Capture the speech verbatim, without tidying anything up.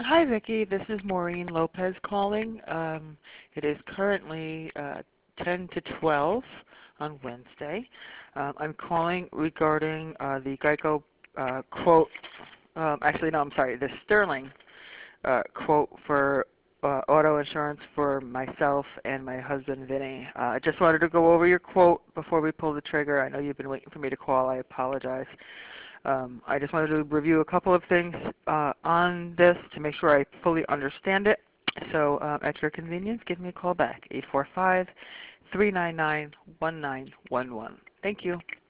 Hi, Vicki. This is Maureen Lopez calling. Um, it is currently uh, ten to twelve on Wednesday. Um, I'm calling regarding uh, the Geico uh, quote. Um, actually, no, I'm sorry. The Sterling uh, quote for uh, auto insurance for myself and my husband, Vinny. Uh, I just wanted to go over your quote before we pull the trigger. I know you've been waiting for me to call. I apologize. Um, I just wanted to review a couple of things uh, on this to make sure I fully understand it. So uh, at your convenience, give me a call back, eight four five, three nine nine, one nine one one. Thank you.